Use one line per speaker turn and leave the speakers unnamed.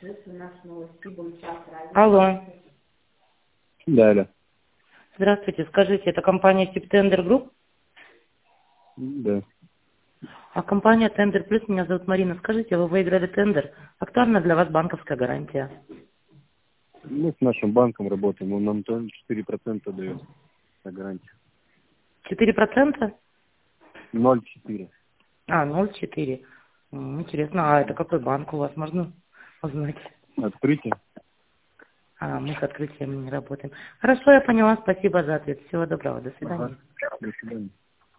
Алло.
Да, да.
Здравствуйте. Скажите, это компания тип Tender Group?
Да.
А компания Tender Plus, меня зовут Марина. Скажите, вы выиграли тендер? Актуальна для вас банковская гарантия?
Мы с нашим банком работаем, он нам тоже 4% дает на гарантию.
4%?
0,4.
А, 0,4. Интересно, а это какой банк у вас? Можно узнать?
Открытие?
А, мы с открытием не работаем. Хорошо, я поняла. Спасибо за ответ. Всего доброго. До
Ага.
свидания.
До свидания.